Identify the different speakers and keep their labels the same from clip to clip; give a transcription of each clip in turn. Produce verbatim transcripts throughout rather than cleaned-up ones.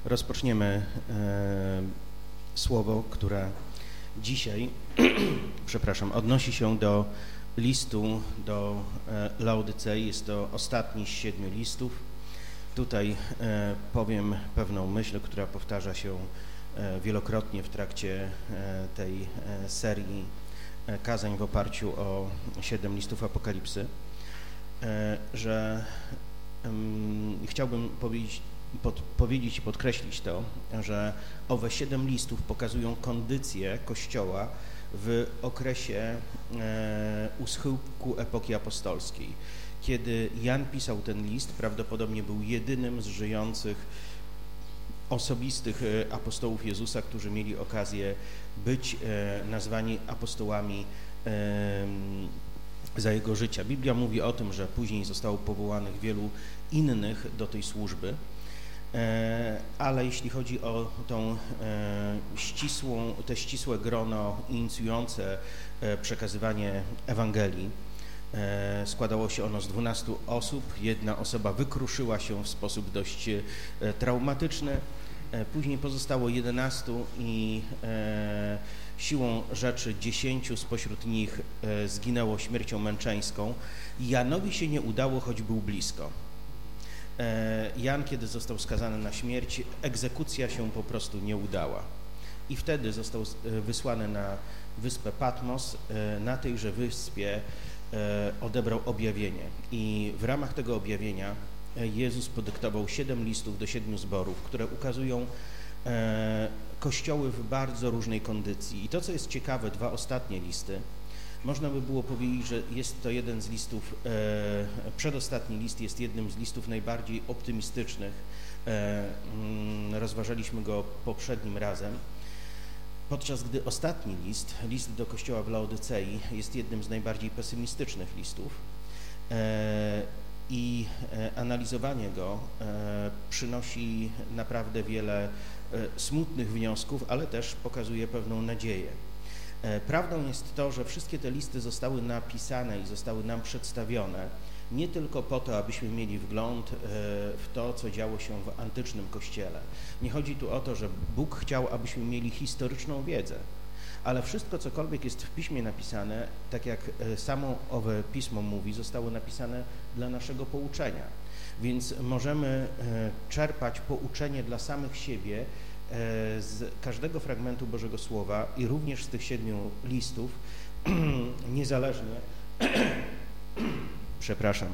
Speaker 1: rozpoczniemy e, słowo, które dzisiaj, przepraszam, odnosi się do listu do e, Laodycei. Jest to ostatni z siedmiu listów. Tutaj e, powiem pewną myśl, która powtarza się e, wielokrotnie w trakcie e, tej e, serii e, kazań w oparciu o siedem listów Apokalipsy, e, że um, chciałbym powiedzieć, pod, powiedzieć i podkreślić to, że owe siedem listów pokazują kondycję Kościoła w okresie e, u schyłku epoki apostolskiej. Kiedy Jan pisał ten list, prawdopodobnie był jedynym z żyjących osobistych apostołów Jezusa, którzy mieli okazję być e, nazwani apostołami e, za jego życia. Biblia mówi o tym, że później zostało powołanych wielu innych do tej służby, e, ale jeśli chodzi o tą e, ścisłą, te ścisłe grono inicjujące e, przekazywanie Ewangelii, składało się ono z dwunastu osób. Jedna osoba wykruszyła się w sposób dość traumatyczny. Później pozostało jedenastu i siłą rzeczy dziesięciu spośród nich zginęło śmiercią męczeńską. Janowi się nie udało, choć był blisko. Jan, kiedy został skazany na śmierć, egzekucja się po prostu nie udała. I wtedy został wysłany na wyspę Patmos. Na tejże wyspie odebrał objawienie i w ramach tego objawienia Jezus podyktował siedem listów do siedmiu zborów, które ukazują kościoły w bardzo różnej kondycji. I to, co jest ciekawe, dwa ostatnie listy, można by było powiedzieć, że jest to jeden z listów, przedostatni list jest jednym z listów najbardziej optymistycznych. Rozważaliśmy go poprzednim razem. Podczas gdy ostatni list, list do kościoła w Laodycei, jest jednym z najbardziej pesymistycznych listów e, i e, analizowanie go e, przynosi naprawdę wiele e, smutnych wniosków, ale też pokazuje pewną nadzieję. E, prawdą jest to, że wszystkie te listy zostały napisane i zostały nam przedstawione nie tylko po to, abyśmy mieli wgląd w to, co działo się w antycznym Kościele. Nie chodzi tu o to, że Bóg chciał, abyśmy mieli historyczną wiedzę, ale wszystko, cokolwiek jest w Piśmie napisane, tak jak samo owe Pismo mówi, zostało napisane dla naszego pouczenia. Więc możemy czerpać pouczenie dla samych siebie z każdego fragmentu Bożego Słowa i również z tych siedmiu listów, niezależnie Przepraszam,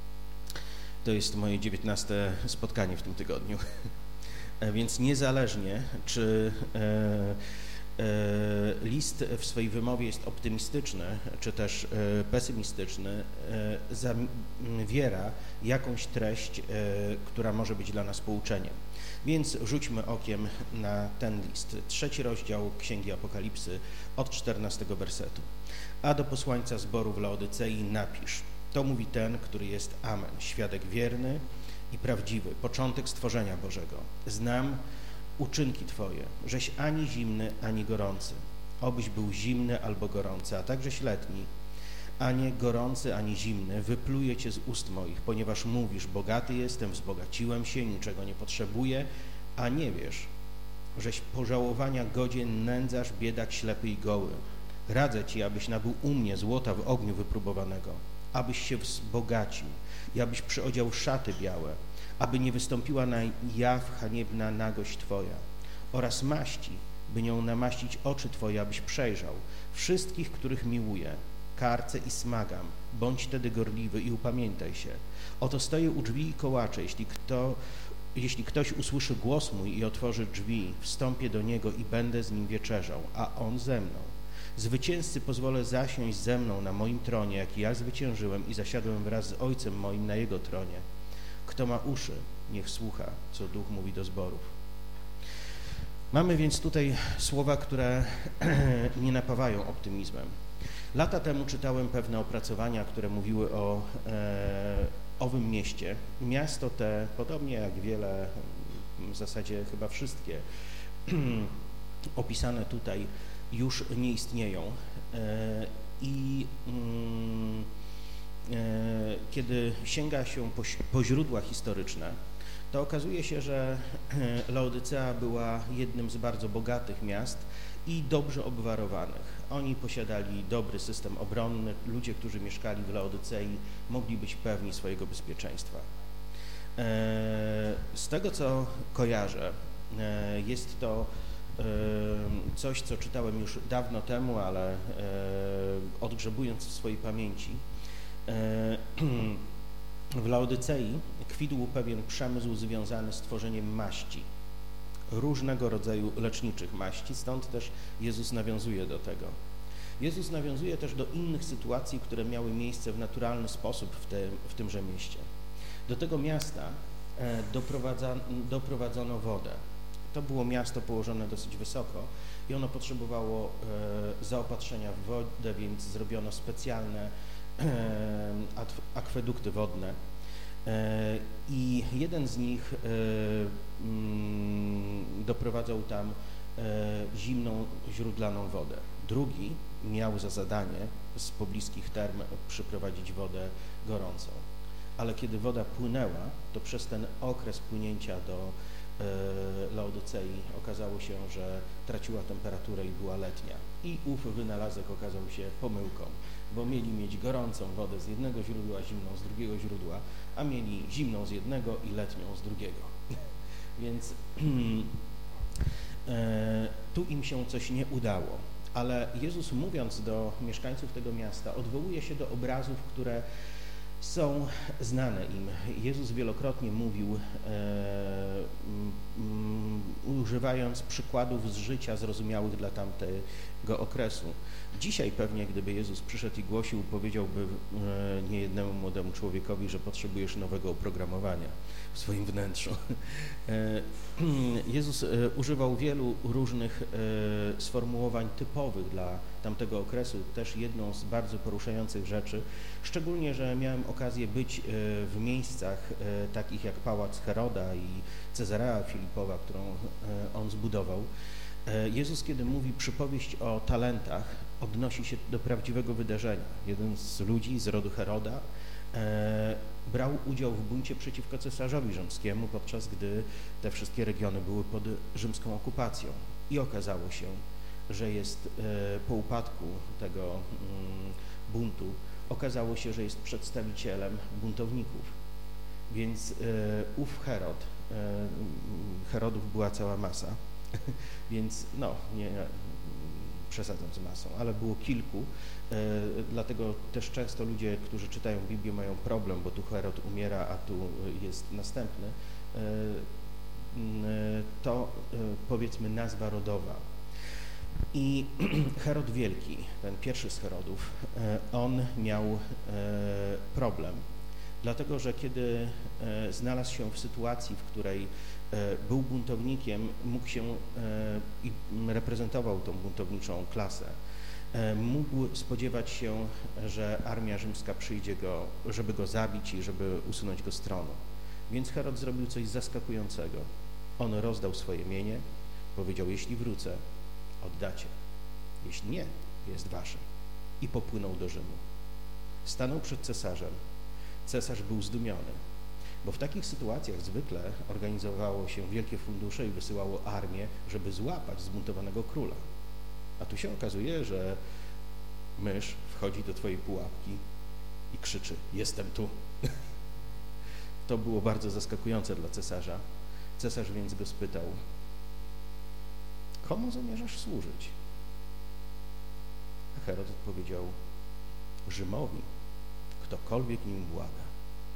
Speaker 1: to jest moje dziewiętnaste spotkanie w tym tygodniu, więc niezależnie, czy e, e, list w swojej wymowie jest optymistyczny, czy też e, pesymistyczny, e, zawiera jakąś treść, e, która może być dla nas pouczeniem. Więc rzućmy okiem na ten list. Trzeci rozdział Księgi Apokalipsy od czternastego wersetu. A do posłańca zboru w Laodycei napisz: to mówi ten, który jest Amen, świadek wierny i prawdziwy, początek stworzenia Bożego. Znam uczynki Twoje, żeś ani zimny, ani gorący. Obyś był zimny albo gorący, a takżeś letni, a nie gorący, ani zimny, wypluję Cię z ust moich, ponieważ mówisz, bogaty jestem, wzbogaciłem się, niczego nie potrzebuję, a nie wiesz, żeś pożałowania godzien, nędzarz, biedak, ślepy i goły. Radzę Ci, abyś nabył u mnie złota w ogniu wypróbowanego, abyś się wzbogacił i abyś przyodział szaty białe, aby nie wystąpiła na jaw haniebna nagość Twoja, oraz maści, by nią namaścić oczy Twoje, abyś przejrzał wszystkich, których miłuję, karcę i smagam, bądź tedy gorliwy i upamiętaj się. Oto stoję u drzwi i kołaczę, jeśli kto, jeśli ktoś usłyszy głos mój i otworzy drzwi, wstąpię do niego i będę z nim wieczerzał, a on ze mną. Zwycięzcy pozwolę zasiąść ze mną na moim tronie, jak ja zwyciężyłem i zasiadłem wraz z Ojcem moim na Jego tronie. Kto ma uszy, niech słucha, co Duch mówi do zborów. Mamy więc tutaj słowa, które nie napawają optymizmem. Lata temu czytałem pewne opracowania, które mówiły o e, owym mieście. Miasto te, podobnie jak wiele, w zasadzie chyba wszystkie, opisane tutaj, już nie istnieją i kiedy sięga się po, po źródła historyczne, to okazuje się, że Laodycea była jednym z bardzo bogatych miast i dobrze obwarowanych. Oni posiadali dobry system obronny, ludzie, którzy mieszkali w Laodycei, mogli być pewni swojego bezpieczeństwa. Z tego, co kojarzę, jest to coś, co czytałem już dawno temu, ale odgrzebując w swojej pamięci, w Laodycei kwitł pewien przemysł związany z tworzeniem maści, różnego rodzaju leczniczych maści, stąd też Jezus nawiązuje do tego. Jezus nawiązuje też do innych sytuacji, które miały miejsce w naturalny sposób w, te, w tymże mieście. Do tego miasta doprowadza, doprowadzono wodę. To było miasto położone dosyć wysoko i ono potrzebowało zaopatrzenia w wodę, więc zrobiono specjalne akwedukty wodne i jeden z nich doprowadzał tam zimną, źródlaną wodę. Drugi miał za zadanie z pobliskich term przyprowadzić wodę gorącą. Ale kiedy woda płynęła, to przez ten okres płynięcia do Laodycei okazało się, że traciła temperaturę i była letnia. I ów wynalazek okazał się pomyłką, bo mieli mieć gorącą wodę z jednego źródła, zimną z drugiego źródła, a mieli zimną z jednego i letnią z drugiego. Więc e, tu im się coś nie udało. Ale Jezus, mówiąc do mieszkańców tego miasta, odwołuje się do obrazów, które są znane im. Jezus wielokrotnie mówił, e, m, używając przykładów z życia zrozumiałych dla tamtego okresu. Dzisiaj pewnie, gdyby Jezus przyszedł i głosił, powiedziałby e, niejednemu młodemu człowiekowi, że potrzebujesz nowego oprogramowania w swoim wnętrzu. E, Jezus e, używał wielu różnych e, sformułowań typowych dla tamtego okresu. Też jedną z bardzo poruszających rzeczy, szczególnie, że miałem okazję być w miejscach takich jak Pałac Heroda i Cezarea Filipowa, którą on zbudował. Jezus, kiedy mówi przypowieść o talentach, odnosi się do prawdziwego wydarzenia. Jeden z ludzi z rodu Heroda brał udział w buncie przeciwko cesarzowi rzymskiemu, podczas gdy te wszystkie regiony były pod rzymską okupacją. I okazało się, że jest po upadku tego buntu, okazało się, że jest przedstawicielem buntowników. Więc ów Herod, Herodów była cała masa, więc no, nie przesadzam z masą, ale było kilku, dlatego też często ludzie, którzy czytają Biblię, mają problem, bo tu Herod umiera, a tu jest następny. To powiedzmy nazwa rodowa. I Herod Wielki, ten pierwszy z Herodów, on miał problem, dlatego że kiedy znalazł się w sytuacji, w której był buntownikiem, mógł się i reprezentował tą buntowniczą klasę, mógł spodziewać się, że armia rzymska przyjdzie go, żeby go zabić i żeby usunąć go z tronu. Więc Herod zrobił coś zaskakującego. On rozdał swoje mienie, powiedział, jeśli wrócę, oddacie. Jeśli nie, jest wasze. I popłynął do Rzymu. Stanął przed cesarzem. Cesarz był zdumiony, bo w takich sytuacjach zwykle organizowało się wielkie fundusze i wysyłało armię, żeby złapać zbuntowanego króla. A tu się okazuje, że mysz wchodzi do twojej pułapki i krzyczy, jestem tu. To było bardzo zaskakujące dla cesarza. Cesarz więc go spytał, komu zamierzasz służyć? A Herod odpowiedział, Rzymowi, ktokolwiek nim błaga.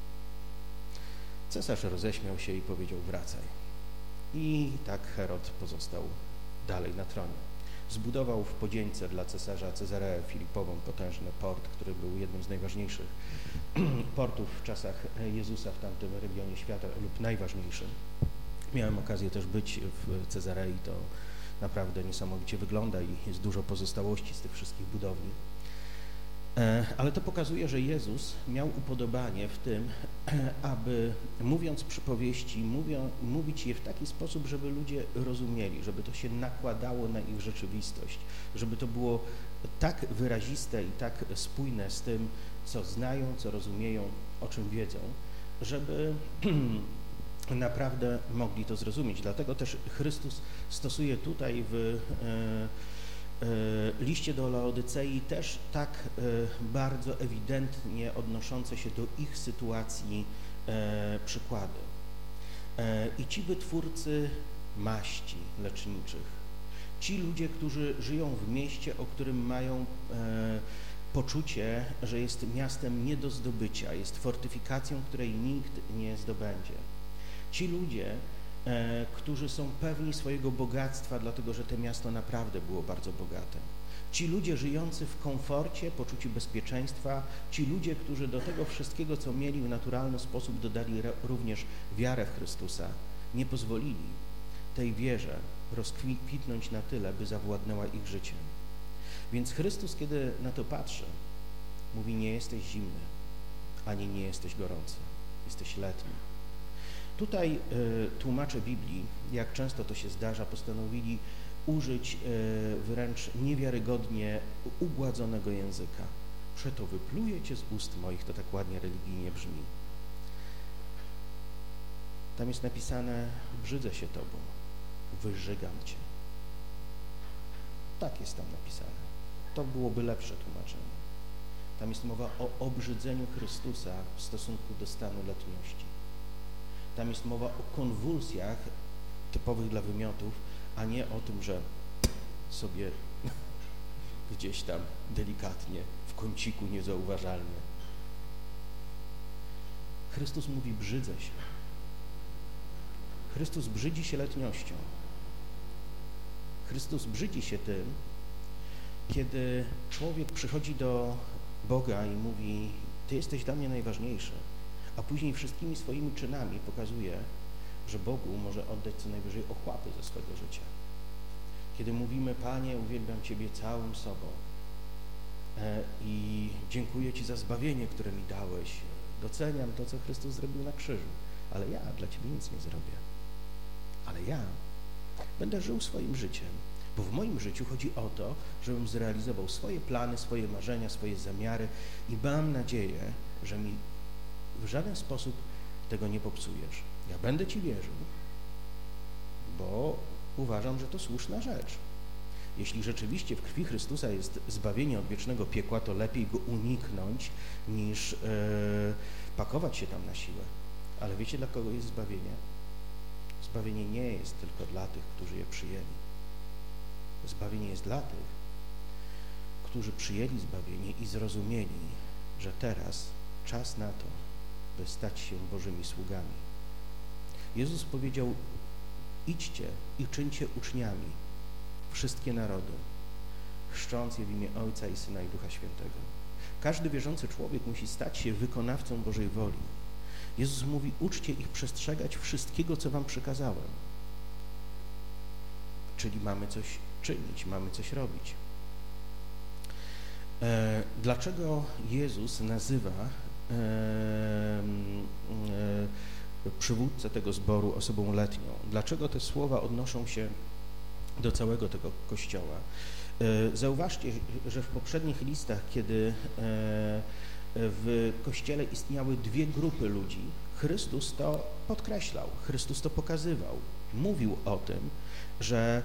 Speaker 1: Cesarz roześmiał się i powiedział, wracaj. I tak Herod pozostał dalej na tronie. Zbudował w podzieńce dla cesarza Cezareę Filipową potężny port, który był jednym z najważniejszych portów w czasach Jezusa w tamtym regionie świata lub najważniejszym. Miałem okazję też być w Cezarei, to naprawdę niesamowicie wygląda i jest dużo pozostałości z tych wszystkich budowli. Ale to pokazuje, że Jezus miał upodobanie w tym, aby mówiąc przypowieści, mówią, mówić je w taki sposób, żeby ludzie rozumieli, żeby to się nakładało na ich rzeczywistość, żeby to było tak wyraziste i tak spójne z tym, co znają, co rozumieją, o czym wiedzą, żeby naprawdę mogli to zrozumieć. Dlatego też Chrystus stosuje tutaj w e, e, liście do Laodycei też tak e, bardzo ewidentnie odnoszące się do ich sytuacji e, przykłady. E, I ci wytwórcy maści leczniczych, ci ludzie, którzy żyją w mieście, o którym mają e, poczucie, że jest miastem nie do zdobycia, jest fortyfikacją, której nikt nie zdobędzie. Ci ludzie, e, którzy są pewni swojego bogactwa, dlatego że to miasto naprawdę było bardzo bogate. Ci ludzie żyjący w komforcie, poczuciu bezpieczeństwa, ci ludzie, którzy do tego wszystkiego, co mieli w naturalny sposób, dodali również wiarę w Chrystusa, nie pozwolili tej wierze rozkwitnąć na tyle, by zawładnęła ich życiem. Więc Chrystus, kiedy na to patrzy, mówi: nie jesteś zimny, ani nie jesteś gorący, jesteś letni. Tutaj y, tłumacze Biblii, jak często to się zdarza, postanowili użyć y, wręcz niewiarygodnie ugładzonego języka. Przeto wypluję cię z ust moich, to tak ładnie religijnie brzmi. Tam jest napisane: brzydzę się tobą, wyżygam cię. Tak jest tam napisane. To byłoby lepsze tłumaczenie. Tam jest mowa o obrzydzeniu Chrystusa w stosunku do stanu letniości. Tam jest mowa o konwulsjach typowych dla wymiotów, a nie o tym, że sobie gdzieś tam delikatnie, w kąciku niezauważalnie. Chrystus mówi: brzydzę się. Chrystus brzydzi się letniością. Chrystus brzydzi się tym, kiedy człowiek przychodzi do Boga i mówi: Ty jesteś dla mnie najważniejszy, a później wszystkimi swoimi czynami pokazuje, że Bogu może oddać co najwyżej ochłapy ze swego życia. Kiedy mówimy: Panie, uwielbiam Ciebie całym sobą e, i dziękuję Ci za zbawienie, które mi dałeś, doceniam to, co Chrystus zrobił na krzyżu, ale ja dla Ciebie nic nie zrobię. Ale ja będę żył swoim życiem, bo w moim życiu chodzi o to, żebym zrealizował swoje plany, swoje marzenia, swoje zamiary i mam nadzieję, że mi w żaden sposób tego nie popsujesz. Ja będę Ci wierzył, bo uważam, że to słuszna rzecz. Jeśli rzeczywiście w krwi Chrystusa jest zbawienie od wiecznego piekła, to lepiej go uniknąć, niż yy, pakować się tam na siłę. Ale wiecie, dla kogo jest zbawienie? Zbawienie nie jest tylko dla tych, którzy je przyjęli. Zbawienie jest dla tych, którzy przyjęli zbawienie i zrozumieli, że teraz czas na to, by stać się Bożymi sługami. Jezus powiedział: idźcie i czyńcie uczniami wszystkie narody, chrzcząc je w imię Ojca i Syna i Ducha Świętego. Każdy wierzący człowiek musi stać się wykonawcą Bożej woli. Jezus mówi: uczcie ich przestrzegać wszystkiego, co wam przykazałem. Czyli mamy coś czynić, mamy coś robić. E, dlaczego Jezus nazywa e, e, przywódcę tego zboru osobą letnią? Dlaczego te słowa odnoszą się do całego tego Kościoła? E, zauważcie, że w poprzednich listach, kiedy e, w Kościele istniały dwie grupy ludzi, Chrystus to podkreślał, Chrystus to pokazywał. Mówił o tym, że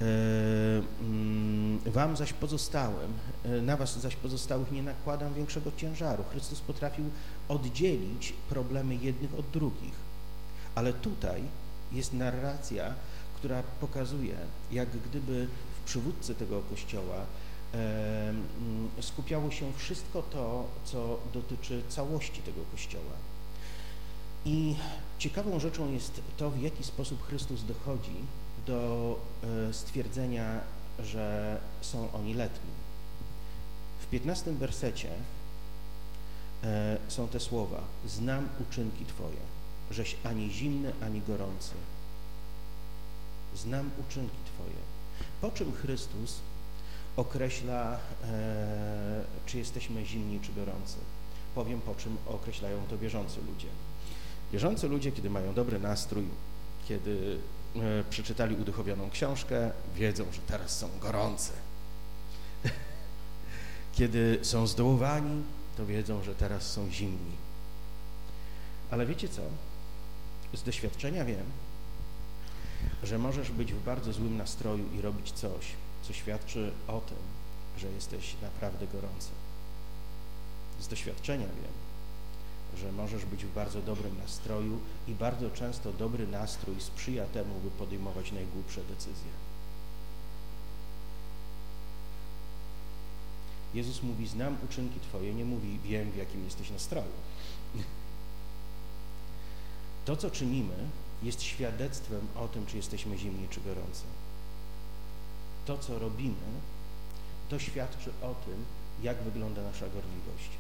Speaker 1: wam zaś pozostałym, na was zaś pozostałych nie nakładam większego ciężaru. Chrystus potrafił oddzielić problemy jednych od drugich. Ale tutaj jest narracja, która pokazuje, jak gdyby w przywódcy tego Kościoła skupiało się wszystko to, co dotyczy całości tego Kościoła. I ciekawą rzeczą jest to, w jaki sposób Chrystus dochodzi do stwierdzenia, że są oni letni. W piętnastym wersecie są te słowa: znam uczynki Twoje, żeś ani zimny, ani gorący. Znam uczynki Twoje. Po czym Chrystus określa, e, czy jesteśmy zimni, czy gorący? Powiem, po czym określają to wierzący ludzie. Wierzący ludzie, kiedy mają dobry nastrój, kiedy e, przeczytali uduchowioną książkę, wiedzą, że teraz są gorący. Kiedy są zdołowani, to wiedzą, że teraz są zimni. Ale wiecie co? Z doświadczenia wiem, że możesz być w bardzo złym nastroju i robić coś, co świadczy o tym, że jesteś naprawdę gorący. Z doświadczenia wiem, że możesz być w bardzo dobrym nastroju i bardzo często dobry nastrój sprzyja temu, by podejmować najgłupsze decyzje. Jezus mówi, znam uczynki Twoje, nie mówi, wiem, w jakim jesteś nastroju. To, co czynimy, jest świadectwem o tym, czy jesteśmy zimni, czy gorący. To, co robimy, to świadczy o tym, jak wygląda nasza gorliwość.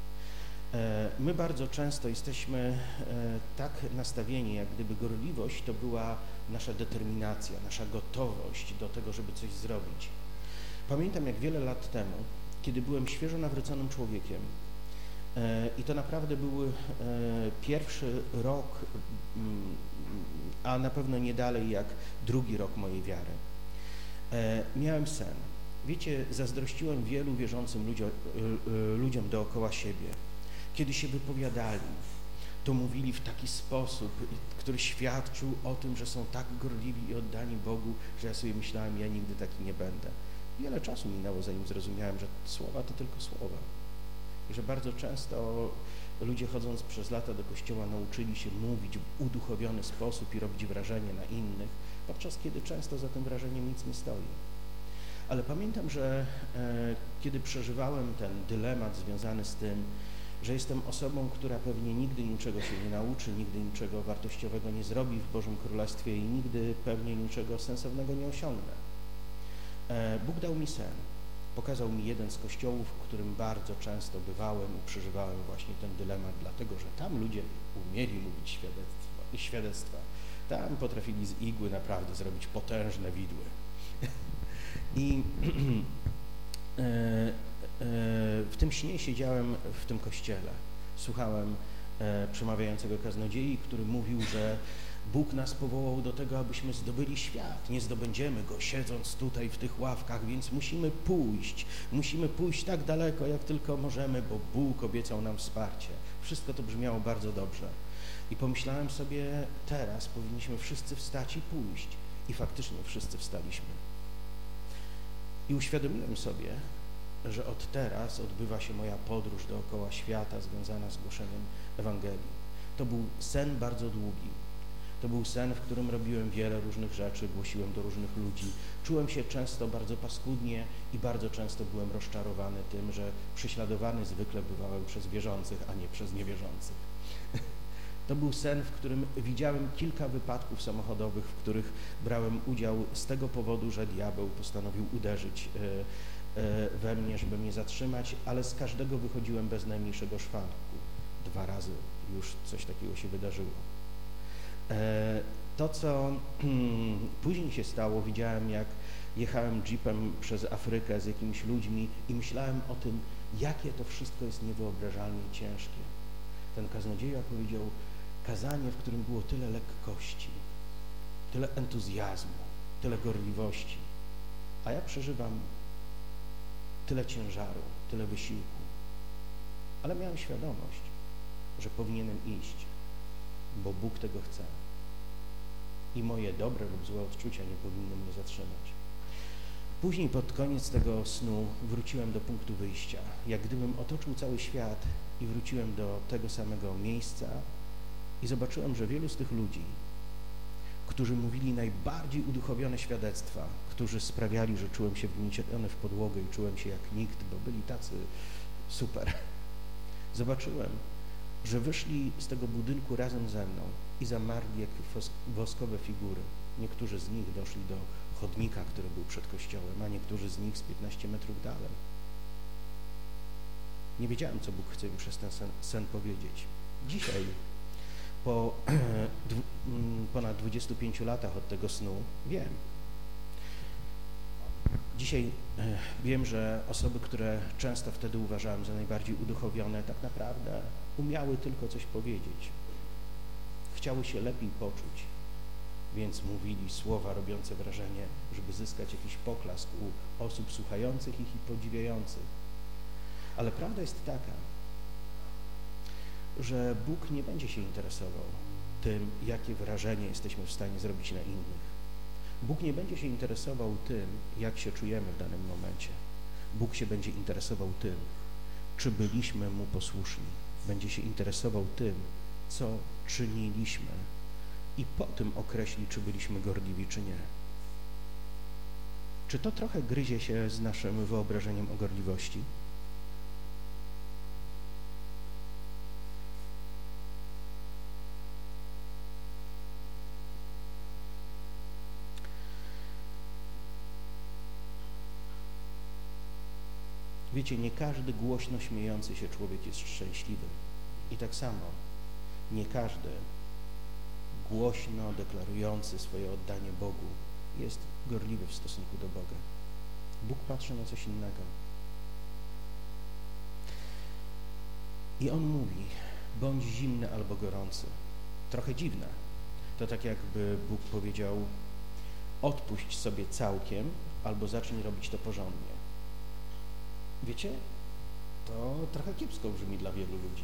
Speaker 1: My bardzo często jesteśmy tak nastawieni, jak gdyby gorliwość to była nasza determinacja, nasza gotowość do tego, żeby coś zrobić. Pamiętam, jak wiele lat temu, kiedy byłem świeżo nawróconym człowiekiem i to naprawdę był pierwszy rok, a na pewno nie dalej jak drugi rok mojej wiary, miałem sen. Wiecie, zazdrościłem wielu wierzącym ludziom, ludziom dookoła siebie. Kiedy się wypowiadali, to mówili w taki sposób, który świadczył o tym, że są tak gorliwi i oddani Bogu, że ja sobie myślałem, ja nigdy taki nie będę. Wiele czasu minęło, zanim zrozumiałem, że słowa to tylko słowa. I że bardzo często ludzie, chodząc przez lata do kościoła, nauczyli się mówić w uduchowiony sposób i robić wrażenie na innych, podczas kiedy często za tym wrażeniem nic nie stoi. Ale pamiętam, że e, kiedy przeżywałem ten dylemat związany z tym, że jestem osobą, która pewnie nigdy niczego się nie nauczy, nigdy niczego wartościowego nie zrobi w Bożym Królestwie i nigdy pewnie niczego sensownego nie osiągnę. E, Bóg dał mi sen. Pokazał mi jeden z kościołów, w którym bardzo często bywałem i przeżywałem właśnie ten dylemat, dlatego że tam ludzie umieli mówić świadectwa. świadectwa. Tam potrafili z igły naprawdę zrobić potężne widły. I e, e, w tym śnie siedziałem w tym kościele. Słuchałem e, przemawiającego kaznodziei, który mówił, że Bóg nas powołał do tego, abyśmy zdobyli świat. Nie zdobędziemy go siedząc tutaj w tych ławkach, więc musimy pójść. Musimy pójść tak daleko, jak tylko możemy, bo Bóg obiecał nam wsparcie. Wszystko to brzmiało bardzo dobrze. I pomyślałem sobie, teraz powinniśmy wszyscy wstać i pójść. I faktycznie wszyscy wstaliśmy. I uświadomiłem sobie, że od teraz odbywa się moja podróż dookoła świata związana z głoszeniem Ewangelii. To był sen bardzo długi. To był sen, w którym robiłem wiele różnych rzeczy, głosiłem do różnych ludzi. Czułem się często bardzo paskudnie i bardzo często byłem rozczarowany tym, że prześladowany zwykle bywałem przez wierzących, a nie przez niewierzących. To był sen, w którym widziałem kilka wypadków samochodowych, w których brałem udział z tego powodu, że diabeł postanowił uderzyć we mnie, żeby mnie zatrzymać, ale z każdego wychodziłem bez najmniejszego szwanku. Dwa razy już coś takiego się wydarzyło. To, co później się stało, widziałem, jak jechałem jeepem przez Afrykę z jakimiś ludźmi i myślałem o tym, jakie to wszystko jest niewyobrażalnie ciężkie. Ten kaznodzieja powiedział kazanie, w którym było tyle lekkości, tyle entuzjazmu, tyle gorliwości, a ja przeżywam tyle ciężaru, tyle wysiłku. Ale miałem świadomość, że powinienem iść, bo Bóg tego chce. I moje dobre lub złe odczucia nie powinny mnie zatrzymać. Później pod koniec tego snu wróciłem do punktu wyjścia, jak gdybym otoczył cały świat i wróciłem do tego samego miejsca i zobaczyłem, że wielu z tych ludzi, którzy mówili najbardziej uduchowione świadectwa, którzy sprawiali, że czułem się wgnieciony w podłogę i czułem się jak nikt, bo byli tacy super. Zobaczyłem, że wyszli z tego budynku razem ze mną i zamarli jak woskowe figury. Niektórzy z nich doszli do chodnika, który był przed kościołem, a niektórzy z nich z piętnaście metrów dalej. Nie wiedziałem, co Bóg chce mi przez ten sen, sen powiedzieć. Dzisiaj, po dwu, ponad dwudziestu pięciu latach od tego snu, wiem. Dzisiaj e, wiem, że osoby, które często wtedy uważałem za najbardziej uduchowione, tak naprawdę umiały tylko coś powiedzieć. Chciały się lepiej poczuć, więc mówili słowa robiące wrażenie, żeby zyskać jakiś poklask u osób słuchających ich i podziwiających. Ale prawda jest taka, że Bóg nie będzie się interesował tym, jakie wrażenie jesteśmy w stanie zrobić na innych. Bóg nie będzie się interesował tym, jak się czujemy w danym momencie. Bóg się będzie interesował tym, czy byliśmy Mu posłuszni. Będzie się interesował tym, co czyniliśmy i po tym określi, czy byliśmy gorliwi, czy nie. Czy to trochę gryzie się z naszym wyobrażeniem o gorliwości? Wiecie, nie każdy głośno śmiejący się człowiek jest szczęśliwy. I tak samo nie każdy głośno deklarujący swoje oddanie Bogu jest gorliwy w stosunku do Boga. Bóg patrzy na coś innego. I On mówi, bądź zimny albo gorący. Trochę dziwne. To tak jakby Bóg powiedział, odpuść sobie całkiem albo zacznij robić to porządnie. Wiecie, to trochę kiepsko brzmi dla wielu ludzi.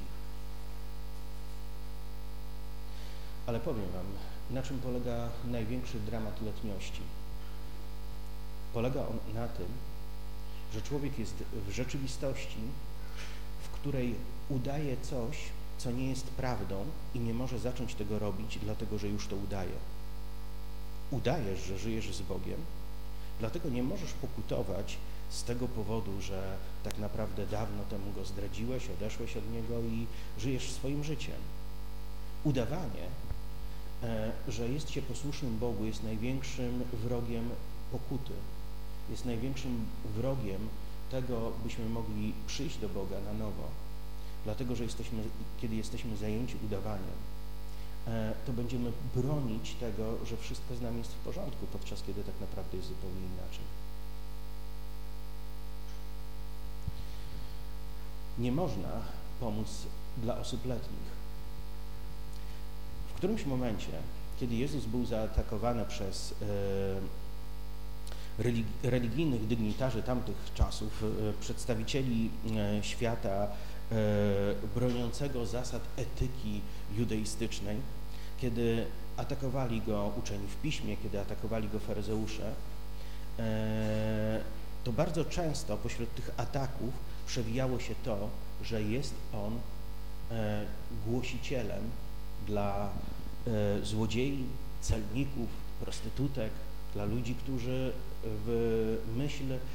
Speaker 1: Ale powiem wam, na czym polega największy dramat letniości. Polega on na tym, że człowiek jest w rzeczywistości, w której udaje coś, co nie jest prawdą i nie może zacząć tego robić, dlatego że już to udaje. Udajesz, że żyjesz z Bogiem, dlatego nie możesz pokutować z tego powodu, że tak naprawdę dawno temu Go zdradziłeś, odeszłeś od Niego i żyjesz swoim życiem. Udawanie, że jest się posłusznym Bogu, jest największym wrogiem pokuty, jest największym wrogiem tego, byśmy mogli przyjść do Boga na nowo. Dlatego, że jesteśmy, kiedy jesteśmy zajęci udawaniem, to będziemy bronić tego, że wszystko z nami jest w porządku, podczas kiedy tak naprawdę jest zupełnie inaczej. Nie można pomóc dla osób letnich. W którymś momencie, kiedy Jezus był zaatakowany przez e, religijnych dygnitarzy tamtych czasów, e, przedstawicieli e, świata e, broniącego zasad etyki judeistycznej, kiedy atakowali go uczeni w piśmie, kiedy atakowali go faryzeusze, e, to bardzo często pośród tych ataków przewijało się to, że jest on e, głosicielem dla e, złodziei, celników, prostytutek, dla ludzi, którzy w myśl e,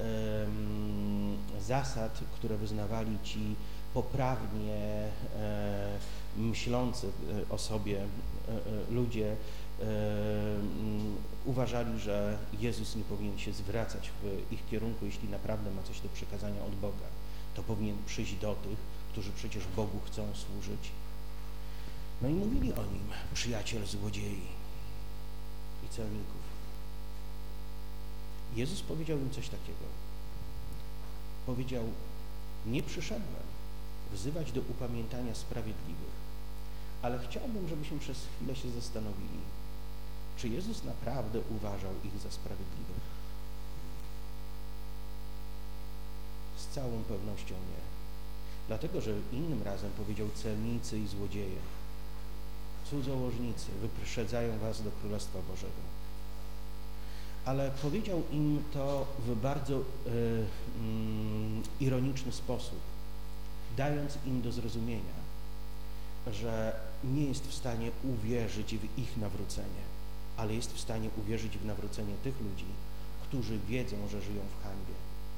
Speaker 1: zasad, które wyznawali ci poprawnie e, myślący o sobie e, e, ludzie, e, uważali, że Jezus nie powinien się zwracać w ich kierunku, jeśli naprawdę ma coś do przekazania od Boga. To powinien przyjść do tych, którzy przecież Bogu chcą służyć. No i mówili o nim, przyjaciel złodziei i celników. Jezus powiedział im coś takiego. Powiedział, nie przyszedłem wzywać do upamiętania sprawiedliwych, ale chciałbym, żebyśmy przez chwilę się zastanowili, czy Jezus naprawdę uważał ich za sprawiedliwych. Z całą pewnością nie. Dlatego, że innym razem powiedział celnicy i złodzieje, cudzołożnicy, wyprzedzają was do Królestwa Bożego. Ale powiedział im to w bardzo y, y, ironiczny sposób, dając im do zrozumienia, że nie jest w stanie uwierzyć w ich nawrócenie, ale jest w stanie uwierzyć w nawrócenie tych ludzi, którzy wiedzą, że żyją w hańbie.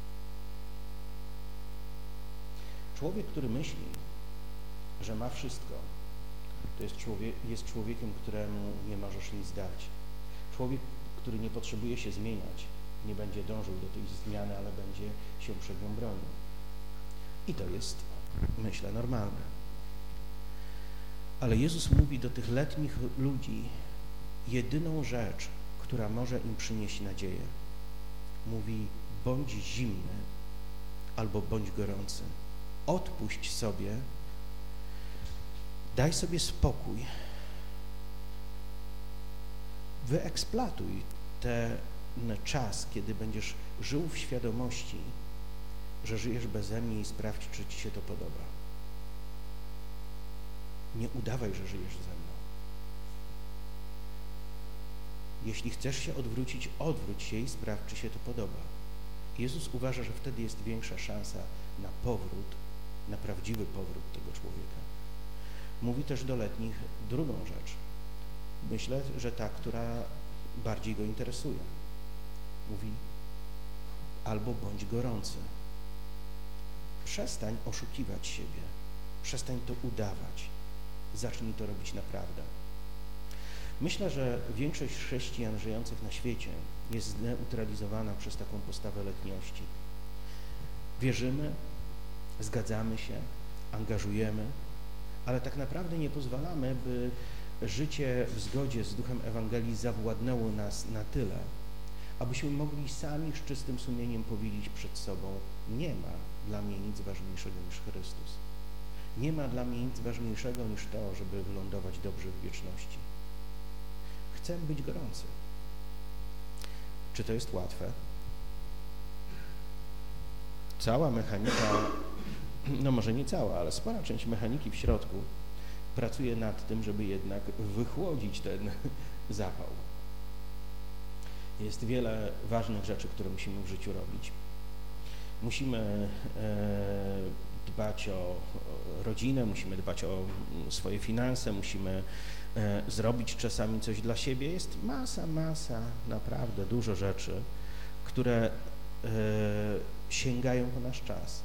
Speaker 1: Człowiek, który myśli, że ma wszystko, to jest, człowiek, jest człowiekiem, któremu nie możesz nic dać. Człowiek, który nie potrzebuje się zmieniać, nie będzie dążył do tej zmiany, ale będzie się przed nią bronił. I to jest, myślę, normalne. Ale Jezus mówi do tych letnich ludzi jedyną rzecz, która może im przynieść nadzieję. Mówi, bądź zimny albo bądź gorący. Odpuść sobie, daj sobie spokój, wyeksploatuj ten czas, kiedy będziesz żył w świadomości, że żyjesz beze mnie i sprawdź, czy ci się to podoba. Nie udawaj, że żyjesz ze mną. Jeśli chcesz się odwrócić, odwróć się i sprawdź, czy się to podoba. Jezus uważa, że wtedy jest większa szansa na powrót, na prawdziwy powrót tego człowieka. Mówi też do letnich drugą rzecz. Myślę, że ta, która bardziej go interesuje. Mówi, albo bądź gorący. Przestań oszukiwać siebie. Przestań to udawać. Zacznij to robić naprawdę. Myślę, że większość chrześcijan żyjących na świecie jest zneutralizowana przez taką postawę letniości. Wierzymy, zgadzamy się, angażujemy, ale tak naprawdę nie pozwalamy, by życie w zgodzie z duchem Ewangelii zawładnęło nas na tyle, abyśmy mogli sami z czystym sumieniem powiedzieć przed sobą: nie ma dla mnie nic ważniejszego niż Chrystus. Nie ma dla mnie nic ważniejszego niż to, żeby wylądować dobrze w wieczności. Chcę być gorący. Czy to jest łatwe? Cała mechanika, no może nie cała, ale spora część mechaniki w środku pracuje nad tym, żeby jednak wychłodzić ten zapał. Jest wiele ważnych rzeczy, które musimy w życiu robić. Musimy e, dbać o rodzinę, musimy dbać o swoje finanse, musimy e, zrobić czasami coś dla siebie. Jest masa, masa, naprawdę dużo rzeczy, które e, sięgają po nasz czas.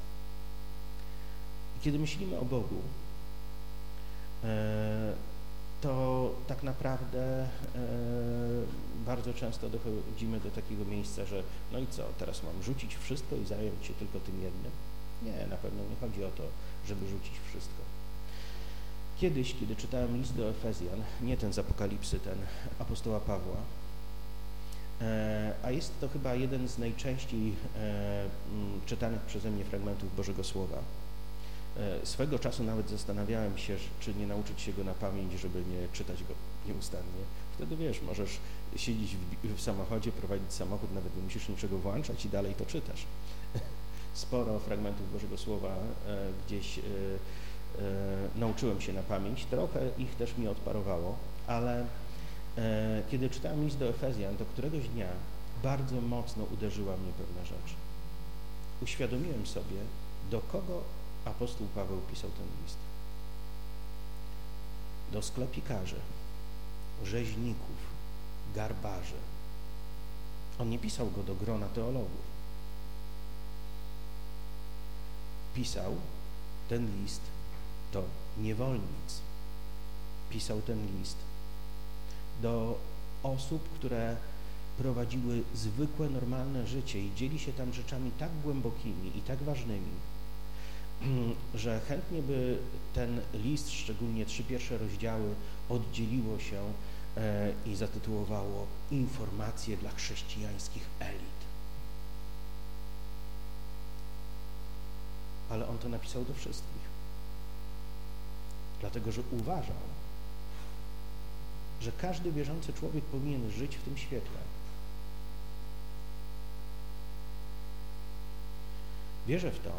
Speaker 1: I kiedy myślimy o Bogu, e, to tak naprawdę e, bardzo często dochodzimy do takiego miejsca, że no i co, teraz mam rzucić wszystko i zająć się tylko tym jednym? Nie, na pewno nie chodzi o to, żeby rzucić wszystko. Kiedyś, kiedy czytałem list do Efezjan, nie ten z Apokalipsy, ten apostoła Pawła, e, a jest to chyba jeden z najczęściej e, m, czytanych przeze mnie fragmentów Bożego Słowa. Swego czasu nawet zastanawiałem się, czy nie nauczyć się go na pamięć, żeby nie czytać go nieustannie. Wtedy wiesz, możesz siedzieć w, w samochodzie, prowadzić samochód, nawet nie musisz niczego włączać i dalej to czytasz. Sporo fragmentów Bożego Słowa e, gdzieś e, e, nauczyłem się na pamięć, trochę ich też mi odparowało, ale e, kiedy czytałem list do Efezjan, to któregoś dnia bardzo mocno uderzyła mnie pewna rzecz. Uświadomiłem sobie, do kogo apostoł Paweł pisał ten list. Do sklepikarzy, rzeźników, garbarzy. On nie pisał go do grona teologów. Pisał ten list do niewolnic. Pisał ten list do osób, które prowadziły zwykłe, normalne życie i dzieli się tam rzeczami tak głębokimi i tak ważnymi, że chętnie by ten list, szczególnie trzy pierwsze rozdziały, oddzieliło się e, i zatytułowało Informacje dla chrześcijańskich elit. Ale on to napisał do wszystkich. Dlatego, że uważał, że każdy wierzący człowiek powinien żyć w tym świetle. Wierzę w to,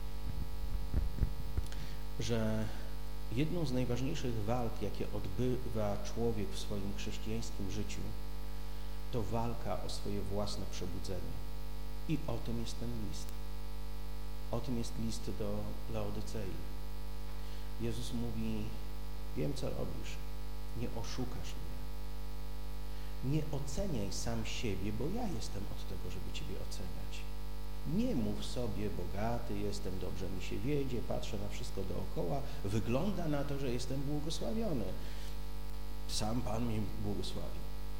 Speaker 1: że jedną z najważniejszych walk, jakie odbywa człowiek w swoim chrześcijańskim życiu, to walka o swoje własne przebudzenie. I o tym jest ten list. O tym jest list do Laodycei. Jezus mówi: wiem, co robisz, nie oszukasz mnie. Nie oceniaj sam siebie, bo ja jestem od tego, żeby Ciebie oceniać. Nie mów sobie: bogaty jestem, dobrze mi się wiedzie, patrzę na wszystko dookoła, wygląda na to, że jestem błogosławiony. Sam Pan mnie błogosławi.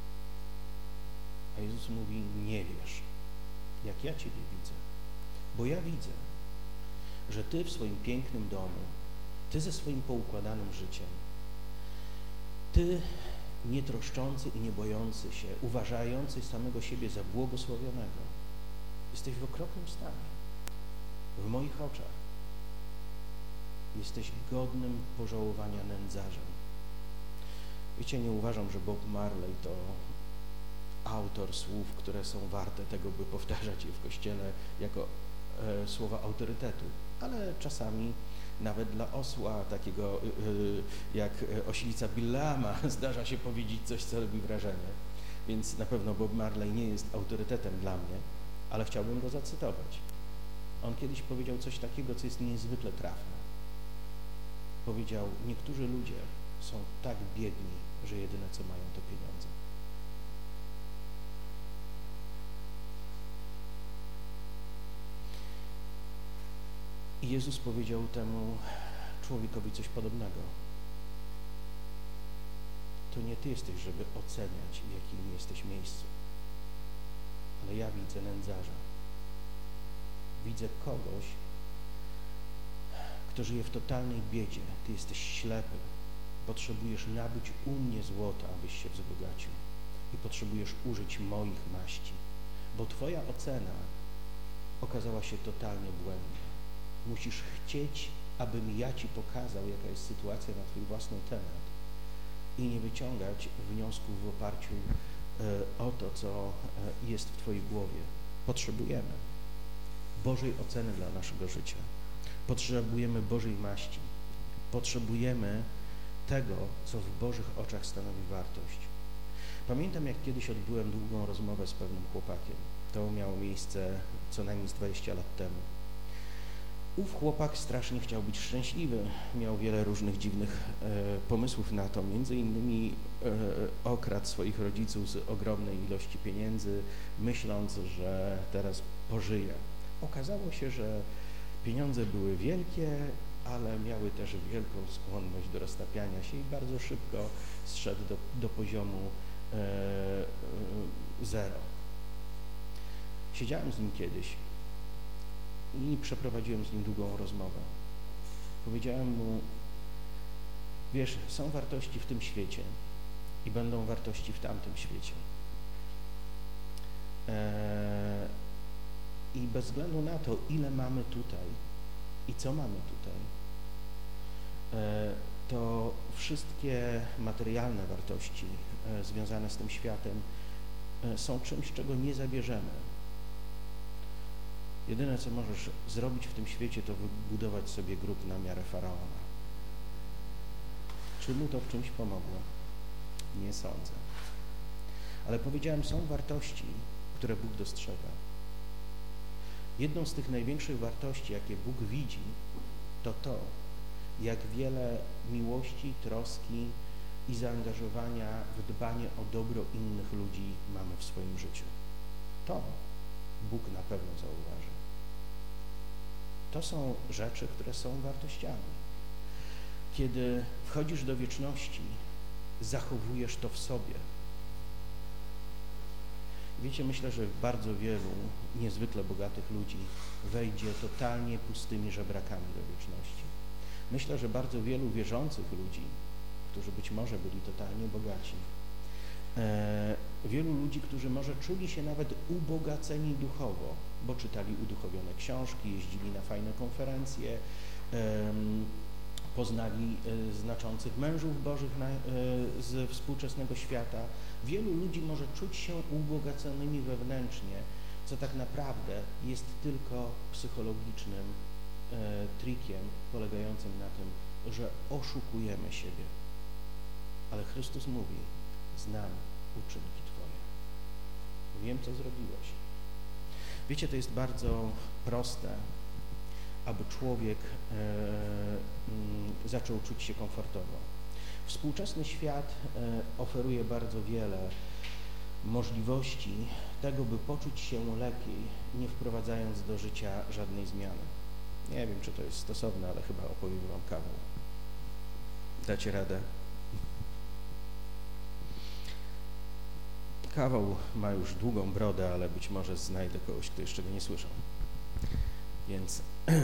Speaker 1: A Jezus mówi: nie wiesz, jak ja Ciebie widzę. Bo ja widzę, że Ty w swoim pięknym domu, Ty ze swoim poukładanym życiem, Ty nie troszczący i nie bojący się, uważający samego siebie za błogosławionego, jesteś w okropnym stanie. W moich oczach jesteś godnym pożałowania nędzarzem. Wiecie, nie uważam, że Bob Marley to autor słów, które są warte tego, by powtarzać je w Kościele jako e, słowa autorytetu, ale czasami Nawet dla osła takiego jak oślica Bileama zdarza się powiedzieć coś, co robi wrażenie. Więc na pewno Bob Marley nie jest autorytetem dla mnie, ale chciałbym go zacytować. On kiedyś powiedział coś takiego, co jest niezwykle trafne. Powiedział, niektórzy ludzie są tak biedni, że jedyne co mają to pieniądze. I Jezus powiedział temu człowiekowi coś podobnego. To nie ty jesteś, żeby oceniać, w jakim jesteś miejscu. Ale ja widzę nędzarza. Widzę kogoś, kto żyje w totalnej biedzie. Ty jesteś ślepy. Potrzebujesz nabyć u mnie złota, abyś się wzbogacił. I potrzebujesz użyć moich maści. Bo twoja ocena okazała się totalnie błędna. Musisz chcieć, abym ja ci pokazał, jaka jest sytuacja na twój własny temat i nie wyciągać wniosków w oparciu e, o to, co e, jest w twojej głowie. Potrzebujemy Bożej oceny dla naszego życia. Potrzebujemy Bożej maści. Potrzebujemy tego, co w Bożych oczach stanowi wartość. Pamiętam, jak kiedyś odbyłem długą rozmowę z pewnym chłopakiem. To miało miejsce co najmniej z dwadzieścia lat temu. Ów chłopak strasznie chciał być szczęśliwy, miał wiele różnych dziwnych e, pomysłów na to, między innymi e, okradł swoich rodziców z ogromnej ilości pieniędzy, myśląc, że teraz pożyje. Okazało się, że pieniądze były wielkie, ale miały też wielką skłonność do roztapiania się i bardzo szybko zszedł do, do poziomu e, e, zero. Siedziałem z nim kiedyś i przeprowadziłem z nim długą rozmowę. Powiedziałem mu, wiesz, są wartości w tym świecie i będą wartości w tamtym świecie. Eee, I bez względu na to, ile mamy tutaj i co mamy tutaj, eee, to wszystkie materialne wartości e, związane z tym światem e, są czymś, czego nie zabierzemy. Jedyne, co możesz zrobić w tym świecie, to wybudować sobie grób na miarę faraona. Czy mu to w czymś pomogło? Nie sądzę. Ale powiedziałem, są wartości, które Bóg dostrzega. Jedną z tych największych wartości, jakie Bóg widzi, to to, jak wiele miłości, troski i zaangażowania w dbanie o dobro innych ludzi mamy w swoim życiu. To Bóg na pewno zauważy. To są rzeczy, które są wartościami. Kiedy wchodzisz do wieczności, zachowujesz to w sobie. Wiecie, myślę, że bardzo wielu niezwykle bogatych ludzi wejdzie totalnie pustymi żebrakami do wieczności. Myślę, że bardzo wielu wierzących ludzi, którzy być może byli totalnie bogaci, e, wielu ludzi, którzy może czuli się nawet ubogaceni duchowo, bo czytali uduchowione książki, jeździli na fajne konferencje, e, poznali e, znaczących mężów bożych na, e, z współczesnego świata. Wielu ludzi może czuć się ubogaconymi wewnętrznie, co tak naprawdę jest tylko psychologicznym e, trikiem polegającym na tym, że oszukujemy siebie. Ale Chrystus mówi, znam uczynki Twoje. Wiem, co zrobiłeś. Wiecie, to jest bardzo proste, aby człowiek e, m, zaczął czuć się komfortowo. Współczesny świat e, oferuje bardzo wiele możliwości tego, by poczuć się lepiej, nie wprowadzając do życia żadnej zmiany. Nie wiem, czy to jest stosowne, ale chyba opowiem wam kawał. Dacie radę? Kawał ma już długą brodę, ale być może znajdę kogoś, kto jeszcze go nie słyszał. Więc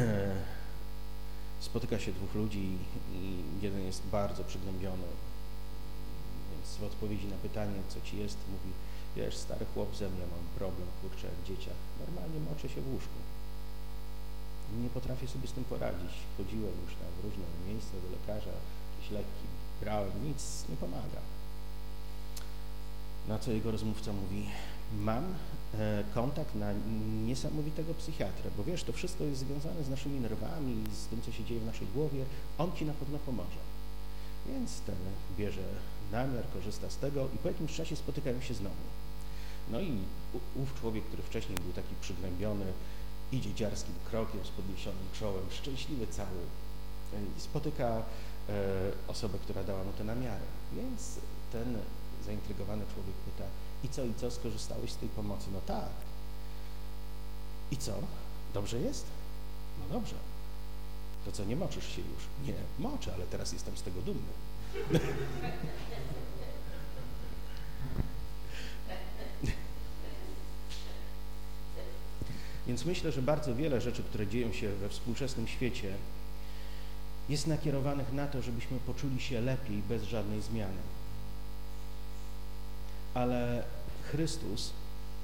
Speaker 1: spotyka się dwóch ludzi i jeden jest bardzo przygnębiony. Więc w odpowiedzi na pytanie, co ci jest, mówi, wiesz, stary chłop ze mnie, mam problem, kurczę, jak w dzieciach. Normalnie moczę się w łóżku. Nie potrafię sobie z tym poradzić. Chodziłem już tam w różne miejsca, do lekarza, jakieś leki brałem, nic nie pomaga. Na co jego rozmówca mówi: mam e, kontakt na niesamowitego psychiatrę, bo wiesz, to wszystko jest związane z naszymi nerwami, z tym, co się dzieje w naszej głowie, on ci na pewno pomoże. Więc ten bierze namiar, korzysta z tego i po jakimś czasie spotykają się znowu. No i ów człowiek, który wcześniej był taki przygnębiony, idzie dziarskim krokiem z podniesionym czołem, szczęśliwy cały, i spotyka e, osobę, która dała mu te namiary. Więc ten zaintrygowany człowiek pyta: i co, i co, skorzystałeś z tej pomocy? No tak. I co? Dobrze jest? No dobrze. To co, nie moczysz się już? Nie, moczę, ale teraz jestem z tego dumny. Więc myślę, że bardzo wiele rzeczy, które dzieją się we współczesnym świecie, jest nakierowanych na to, żebyśmy poczuli się lepiej bez żadnej zmiany. Ale Chrystus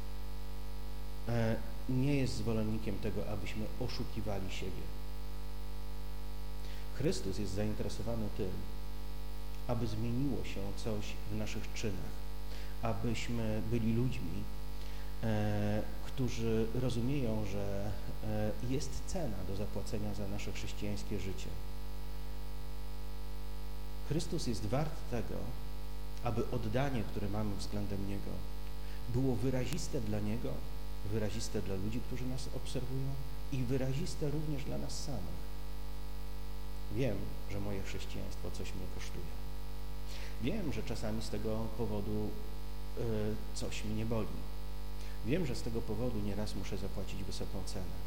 Speaker 1: nie jest zwolennikiem tego, abyśmy oszukiwali siebie. Chrystus jest zainteresowany tym, aby zmieniło się coś w naszych czynach, abyśmy byli ludźmi, e, którzy rozumieją, że e, jest cena do zapłacenia za nasze chrześcijańskie życie. Chrystus jest wart tego, aby oddanie, które mamy względem Niego, było wyraziste dla Niego, wyraziste dla ludzi, którzy nas obserwują i wyraziste również dla nas samych. Wiem, że moje chrześcijaństwo coś mnie kosztuje. Wiem, że czasami z tego powodu y, coś mnie boli. Wiem, że z tego powodu nieraz muszę zapłacić wysoką cenę.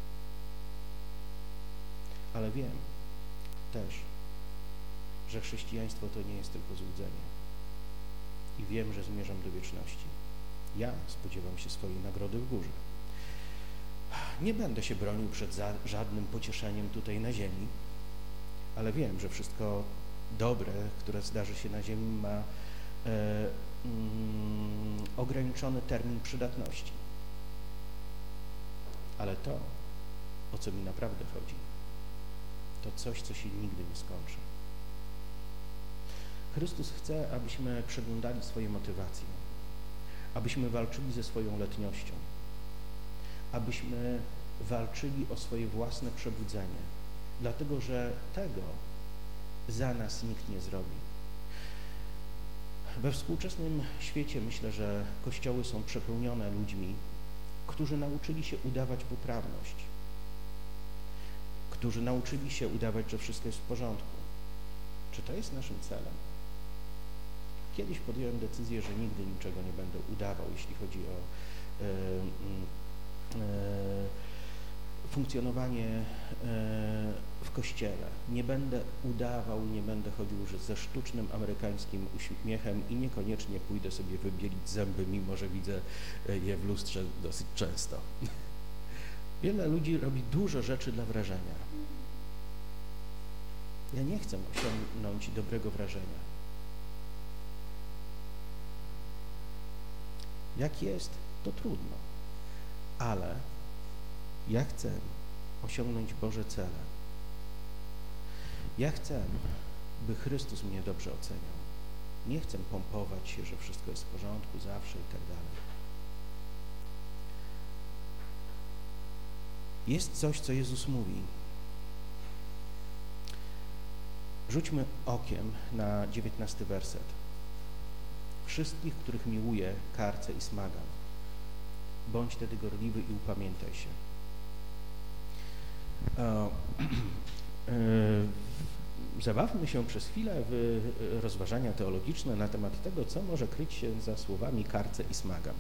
Speaker 1: Ale wiem też, że chrześcijaństwo to nie jest tylko złudzenie. I wiem, że zmierzam do wieczności. Ja spodziewam się swojej nagrody w górze. Nie będę się bronił przed za, żadnym pocieszeniem tutaj na ziemi, ale wiem, że wszystko dobre, które zdarzy się na ziemi, ma e, mm, ograniczony termin przydatności. Ale to, o co mi naprawdę chodzi, to coś, co się nigdy nie skończy. Chrystus chce, abyśmy przeglądali swoje motywacje, abyśmy walczyli ze swoją letniością, abyśmy walczyli o swoje własne przebudzenie, dlatego że tego za nas nikt nie zrobi. We współczesnym świecie myślę, że kościoły są przepełnione ludźmi, którzy nauczyli się udawać poprawność, którzy nauczyli się udawać, że wszystko jest w porządku. Czy to jest naszym celem? Kiedyś podjąłem decyzję, że nigdy niczego nie będę udawał, jeśli chodzi o e, e, funkcjonowanie e, w Kościele. Nie będę udawał, nie będę chodził ze sztucznym amerykańskim uśmiechem i niekoniecznie pójdę sobie wybielić zęby, mimo że widzę je w lustrze dosyć często. Wiele ludzi robi dużo rzeczy dla wrażenia. Ja nie chcę osiągnąć dobrego wrażenia. Jak jest, to trudno, ale ja chcę osiągnąć Boże cele. Ja chcę, by Chrystus mnie dobrze oceniał. Nie chcę pompować się, że wszystko jest w porządku zawsze i tak dalej. Jest coś, co Jezus mówi. Rzućmy okiem na dziewiętnasty werset. Wszystkich, których miłuję, karcę i smagam. Bądź tedy gorliwy i upamiętaj się. E, e, zabawmy się przez chwilę w rozważania teologiczne na temat tego, co może kryć się za słowami karcę i smagam.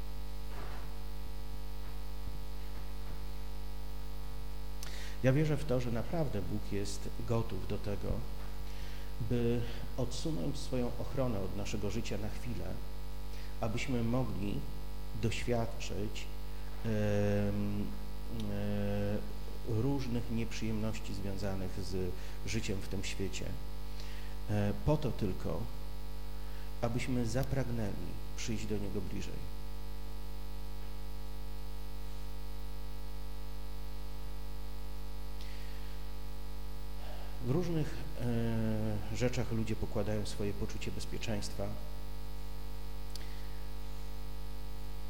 Speaker 1: Ja wierzę w to, że naprawdę Bóg jest gotów do tego, by odsunąć swoją ochronę od naszego życia na chwilę, abyśmy mogli doświadczyć e, e, różnych nieprzyjemności związanych z życiem w tym świecie, e, po to tylko, abyśmy zapragnęli przyjść do Niego bliżej. W różnych e, rzeczach ludzie pokładają swoje poczucie bezpieczeństwa,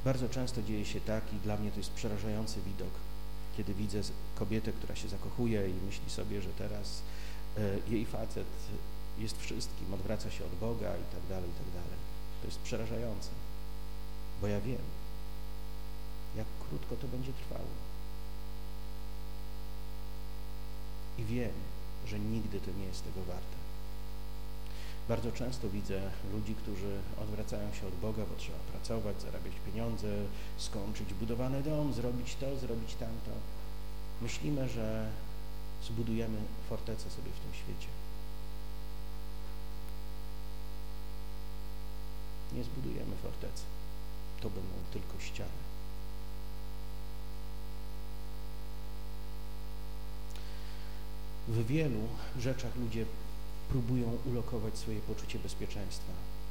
Speaker 1: Bardzo często dzieje się tak i dla mnie to jest przerażający widok, kiedy widzę kobietę, która się zakochuje i myśli sobie, że teraz y, jej facet jest wszystkim, odwraca się od Boga i tak dalej, i tak dalej. To jest przerażające, bo ja wiem, jak krótko to będzie trwało. I wiem, że nigdy to nie jest tego warte. Bardzo często widzę ludzi, którzy odwracają się od Boga, bo trzeba pracować, zarabiać pieniądze, skończyć budowany dom, zrobić to, zrobić tamto. Myślimy, że zbudujemy fortecę sobie w tym świecie. Nie zbudujemy fortecy. To będą tylko ściany. W wielu rzeczach ludzie próbują ulokować swoje poczucie bezpieczeństwa.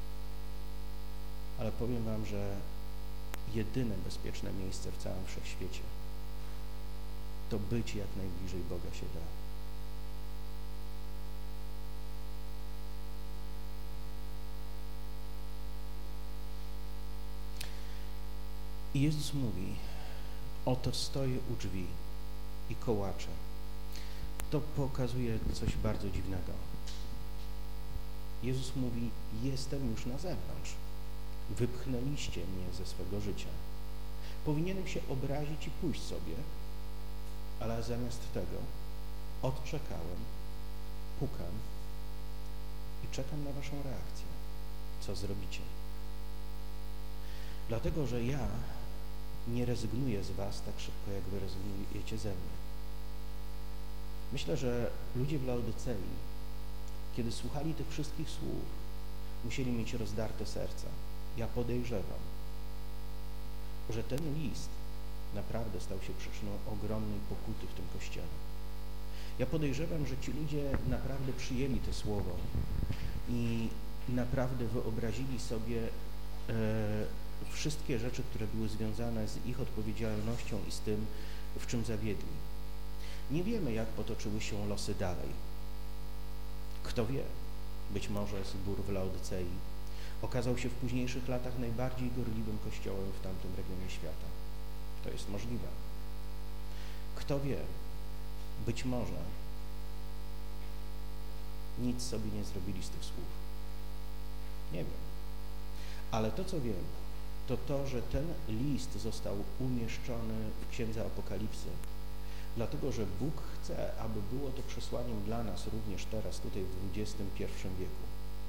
Speaker 1: Ale powiem wam, że jedyne bezpieczne miejsce w całym wszechświecie to być jak najbliżej Boga się da. I Jezus mówi, oto stoję u drzwi i kołaczę. To pokazuje coś bardzo dziwnego. Jezus mówi, jestem już na zewnątrz. Wypchnęliście mnie ze swego życia. Powinienem się obrazić i pójść sobie, ale zamiast tego odczekałem, pukam i czekam na waszą reakcję. Co zrobicie? Dlatego, że ja nie rezygnuję z was tak szybko, jak wy rezygnujecie ze mnie. Myślę, że ludzie w Laodycei, kiedy słuchali tych wszystkich słów, musieli mieć rozdarte serca. Ja podejrzewam, że ten list naprawdę stał się przyczyną ogromnej pokuty w tym Kościele. Ja podejrzewam, że ci ludzie naprawdę przyjęli te słowo i naprawdę wyobrazili sobie e, wszystkie rzeczy, które były związane z ich odpowiedzialnością i z tym, w czym zawiedli. Nie wiemy, jak potoczyły się losy dalej. Kto wie, być może zbór w Laodycei okazał się w późniejszych latach najbardziej gorliwym kościołem w tamtym regionie świata. To jest możliwe. Kto wie, być może nic sobie nie zrobili z tych słów. Nie wiem. Ale to, co wiem, to to, że ten list został umieszczony w Księdze Apokalipsy, dlatego, że Bóg chce, aby było to przesłaniem dla nas również teraz, tutaj w dwudziestym pierwszym wieku.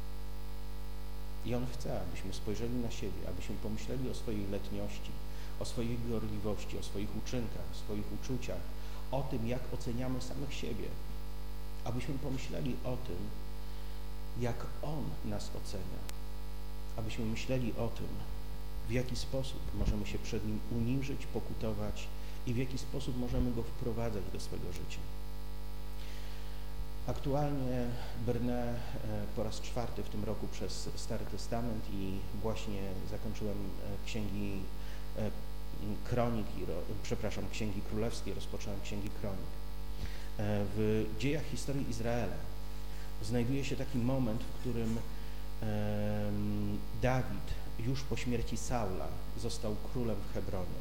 Speaker 1: I On chce, abyśmy spojrzeli na siebie, abyśmy pomyśleli o swojej letniości, o swojej gorliwości, o swoich uczynkach, o swoich uczuciach, o tym, jak oceniamy samych siebie, abyśmy pomyśleli o tym, jak On nas ocenia, abyśmy myśleli o tym, w jaki sposób możemy się przed Nim uniżyć, pokutować i w jaki sposób możemy Go wprowadzać do swego życia. Aktualnie brnę po raz czwarty w tym roku przez Stary Testament i właśnie zakończyłem księgi Kronik, i, przepraszam, Księgi Królewskie, rozpocząłem Księgi Kronik. W dziejach historii Izraela znajduje się taki moment, w którym Dawid już po śmierci Saula został królem w Hebronie.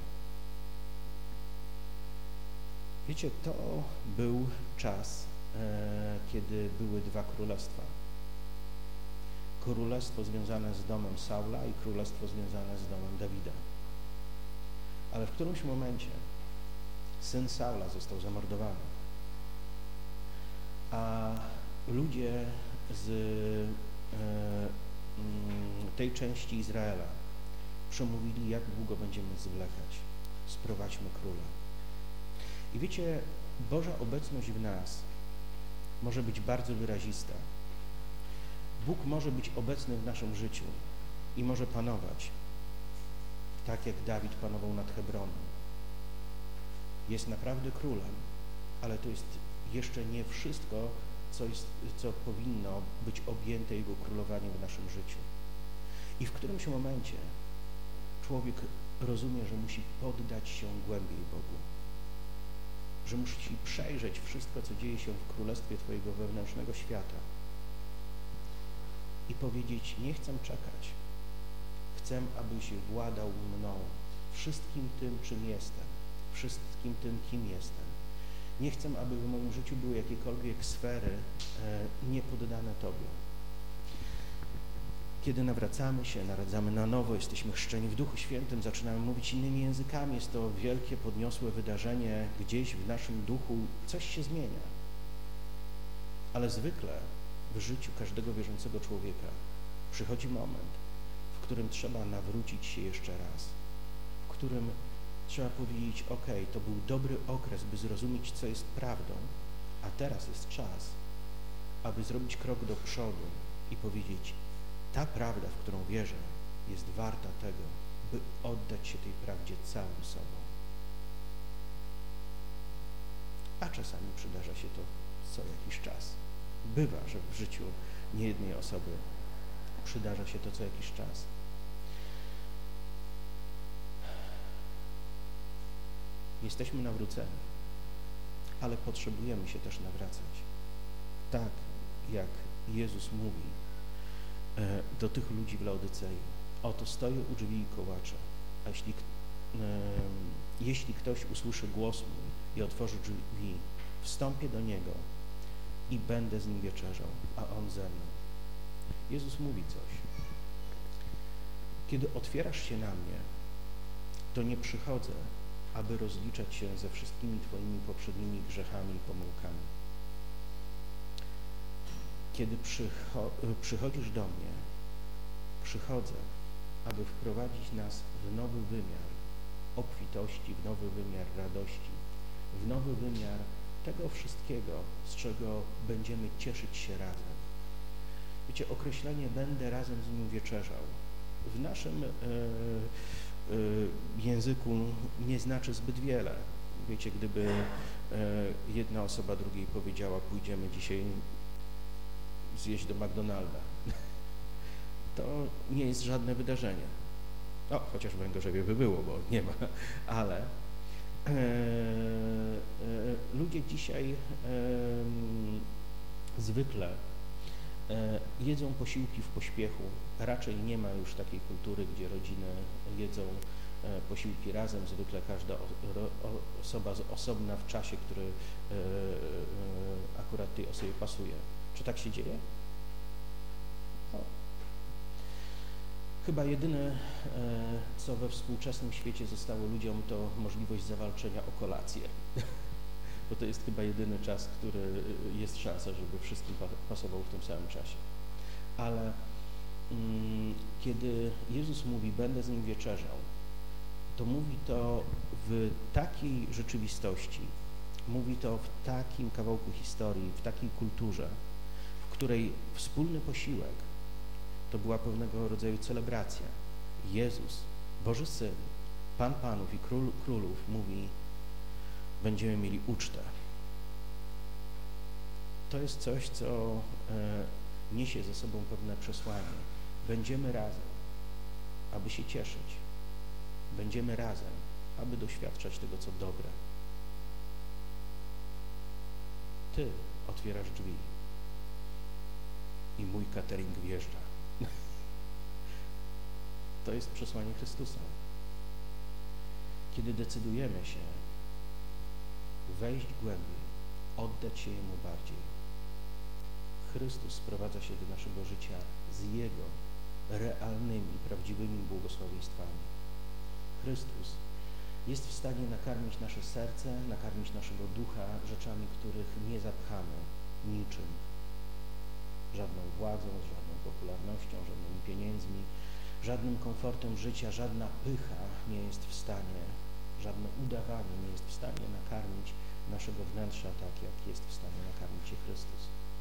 Speaker 1: Wiecie, to był czas, kiedy były dwa królestwa. Królestwo związane z domem Saula i królestwo związane z domem Dawida. Ale w którymś momencie syn Saula został zamordowany, a ludzie z tej części Izraela przemówili, jak długo będziemy zwlekać, sprowadźmy króla. I wiecie, Boża obecność w nas może być bardzo wyrazista. Bóg może być obecny w naszym życiu i może panować, tak jak Dawid panował nad Hebronem. Jest naprawdę królem, ale to jest jeszcze nie wszystko, co, jest, co powinno być objęte Jego królowaniem w naszym życiu. I w którymś momencie człowiek rozumie, że musi poddać się głębiej Bogu, że musi przejrzeć wszystko, co dzieje się w królestwie Twojego wewnętrznego świata i powiedzieć, nie chcę czekać, chcę, abyś władał mną wszystkim tym, czym jestem, wszystkim tym, kim jestem. Nie chcę, aby w moim życiu były jakiekolwiek sfery e, niepoddane Tobie. Kiedy nawracamy się, narodzamy na nowo, jesteśmy chrzczeni w Duchu Świętym, zaczynamy mówić innymi językami, jest to wielkie, podniosłe wydarzenie, gdzieś w naszym duchu coś się zmienia. Ale zwykle w życiu każdego wierzącego człowieka przychodzi moment, w którym trzeba nawrócić się jeszcze raz, w którym trzeba powiedzieć, ok, to był dobry okres, by zrozumieć, co jest prawdą, a teraz jest czas, aby zrobić krok do przodu i powiedzieć, ta prawda, w którą wierzę, jest warta tego, by oddać się tej prawdzie całym sobą. A czasami przydarza się to co jakiś czas. Bywa, że w życiu niejednej osoby przydarza się to co jakiś czas. Jesteśmy nawróceni, ale potrzebujemy się też nawracać. Tak jak Jezus mówi e, do tych ludzi w Laodycei. Oto stoję u drzwi i kołaczę, a jeśli, e, jeśli ktoś usłyszy głos mój i otworzy drzwi, wstąpię do niego i będę z nim wieczerzał, a on ze mną. Jezus mówi coś. Kiedy otwierasz się na mnie, to nie przychodzę, aby rozliczać się ze wszystkimi Twoimi poprzednimi grzechami i pomyłkami. Kiedy przycho przychodzisz do mnie, przychodzę, aby wprowadzić nas w nowy wymiar obfitości, w nowy wymiar radości, w nowy wymiar tego wszystkiego, z czego będziemy cieszyć się razem. Wiecie, określenie będę razem z nim wieczerzał w naszym e, e, języku nie znaczy zbyt wiele. Wiecie, gdyby e, jedna osoba drugiej powiedziała, pójdziemy dzisiaj zjeść do McDonalda, to nie jest żadne wydarzenie. No, chociaż w Węgorzewie by było, bo nie ma, ale e, e, ludzie dzisiaj e, zwykle e, jedzą posiłki w pośpiechu. Raczej nie ma już takiej kultury, gdzie rodziny jedzą e, posiłki razem. Zwykle każda o, o, osoba z osobna w czasie, który e, e, akurat tej osobie pasuje. Czy tak się dzieje? No. Chyba jedyne, co we współczesnym świecie zostało ludziom, to możliwość zawalczenia o kolację. Bo to jest chyba jedyny czas, który jest szansa, żeby wszystkim pasował w tym samym czasie. Ale mm, kiedy Jezus mówi, będę z nim wieczerzał, to mówi to w takiej rzeczywistości, mówi to w takim kawałku historii, w takiej kulturze, w której wspólny posiłek to była pewnego rodzaju celebracja. Jezus, Boży Syn, Pan Panów i Król Królów mówi, będziemy mieli ucztę. To jest coś, co e, niesie ze sobą pewne przesłanie. Będziemy razem, aby się cieszyć. Będziemy razem, aby doświadczać tego, co dobre. Ty otwierasz drzwi i mój catering wjeżdża. To jest przesłanie Chrystusa. Kiedy decydujemy się wejść głębiej, oddać się Jemu bardziej, Chrystus sprowadza się do naszego życia z Jego realnymi, prawdziwymi błogosławieństwami. Chrystus jest w stanie nakarmić nasze serce, nakarmić naszego ducha rzeczami, których nie zapchamy niczym. Żadną władzą, żadną popularnością, żadnymi pieniędzmi, żadnym komfortem życia, żadna pycha nie jest w stanie, żadne udawanie nie jest w stanie nakarmić naszego wnętrza tak, jak jest w stanie nakarmić się Chrystus.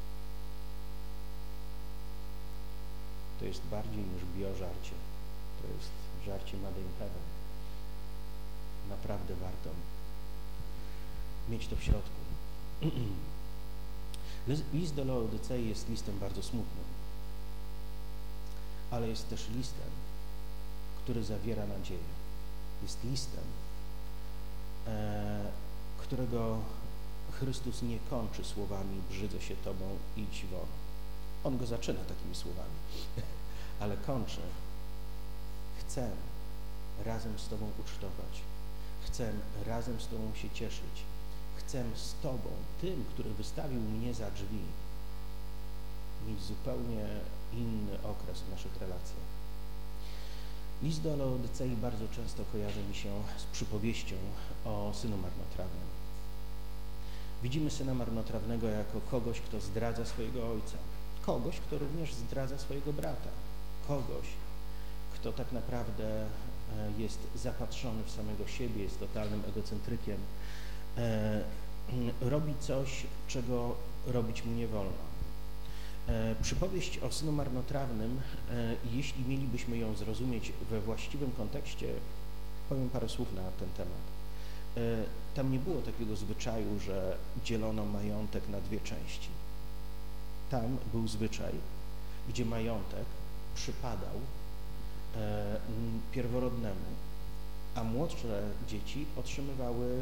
Speaker 1: To jest bardziej niż biożarcie. To jest żarcie made in heaven. Naprawdę warto mieć to w środku. List do Laodycei jest listem bardzo smutnym, ale jest też listem, który zawiera nadzieję. Jest listem, e, którego Chrystus nie kończy słowami brzydzę się Tobą, idź won. On go zaczyna takimi słowami, ale kończy chcę, razem z Tobą ucztować. Chcę razem z Tobą się cieszyć. Chcę z Tobą, tym, który wystawił mnie za drzwi, mieć zupełnie inny okres w naszych relacjach. List do Laodycei bardzo często kojarzy mi się z przypowieścią o synu marnotrawnym. Widzimy syna marnotrawnego jako kogoś, kto zdradza swojego ojca, kogoś, kto również zdradza swojego brata, kogoś, kto tak naprawdę jest zapatrzony w samego siebie, jest totalnym egocentrykiem, robi coś, czego robić mu nie wolno. Przypowieść o synu marnotrawnym, jeśli mielibyśmy ją zrozumieć we właściwym kontekście, powiem parę słów na ten temat. Tam nie było takiego zwyczaju, że dzielono majątek na dwie części. Tam był zwyczaj, gdzie majątek przypadał pierworodnemu, a młodsze dzieci otrzymywały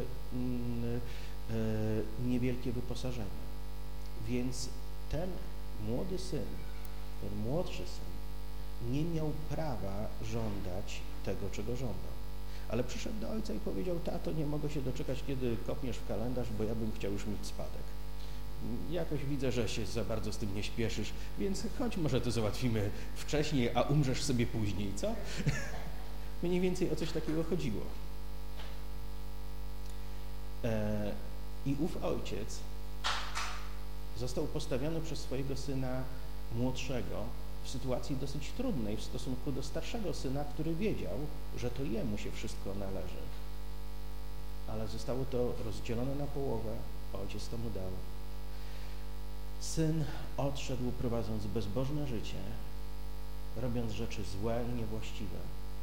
Speaker 1: niewielkie wyposażenie. Więc ten młody syn, ten młodszy syn nie miał prawa żądać tego, czego żądał. Ale przyszedł do ojca i powiedział: tato, nie mogę się doczekać, kiedy kopniesz w kalendarz, bo ja bym chciał już mieć spadek. Jakoś widzę, że się za bardzo z tym nie śpieszysz, więc chodź, może to załatwimy wcześniej, a umrzesz sobie później, co? Mniej więcej o coś takiego chodziło. E, I ów ojciec został postawiony przez swojego syna młodszego w sytuacji dosyć trudnej w stosunku do starszego syna, który wiedział, że to jemu się wszystko należy. Ale zostało to rozdzielone na połowę, ojciec to mu dał. Syn odszedł, prowadząc bezbożne życie, robiąc rzeczy złe i niewłaściwe.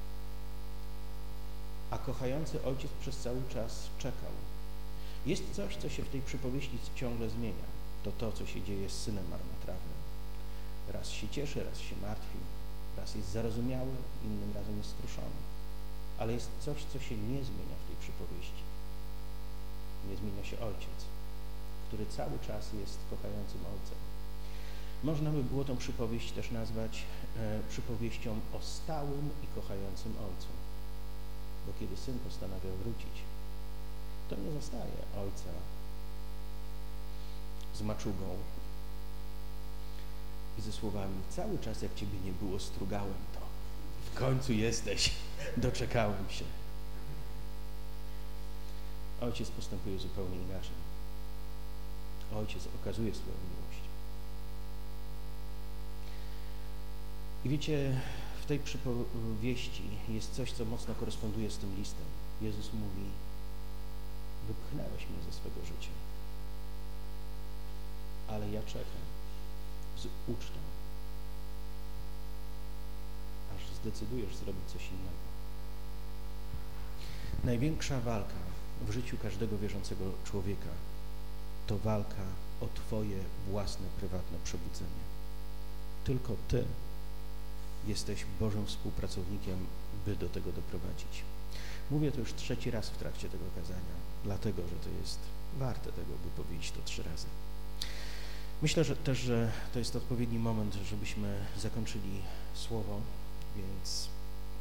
Speaker 1: A kochający ojciec przez cały czas czekał. Jest coś, co się w tej przypowieści ciągle zmienia. To to, co się dzieje z synem marnotrawnym. Raz się cieszy, raz się martwi, raz jest zarozumiały, innym razem jest skruszony. Ale jest coś, co się nie zmienia w tej przypowieści. Nie zmienia się ojciec, który cały czas jest kochającym ojcem. Można by było tą przypowieść też nazwać e, przypowieścią o stałym i kochającym ojcu. Bo kiedy syn postanawia wrócić, to nie zostaje ojca z maczugą i ze słowami: cały czas jak Ciebie nie było, strugałem to. W końcu jesteś, doczekałem się. Ojciec postępuje zupełnie inaczej. Ojciec okazuje swoją miłość. I wiecie, w tej przypowieści jest coś, co mocno koresponduje z tym listem. Jezus mówi: wypchnęłeś mnie ze swego życia, ale ja czekam z ucztą, aż zdecydujesz zrobić coś innego. Największa walka w życiu każdego wierzącego człowieka to walka o Twoje własne, prywatne przebudzenie. Tylko Ty jesteś Bożym współpracownikiem, by do tego doprowadzić. Mówię to już trzeci raz w trakcie tego kazania, dlatego, że to jest warte tego, by powiedzieć to trzy razy. Myślę że też, że to jest odpowiedni moment, żebyśmy zakończyli słowo, więc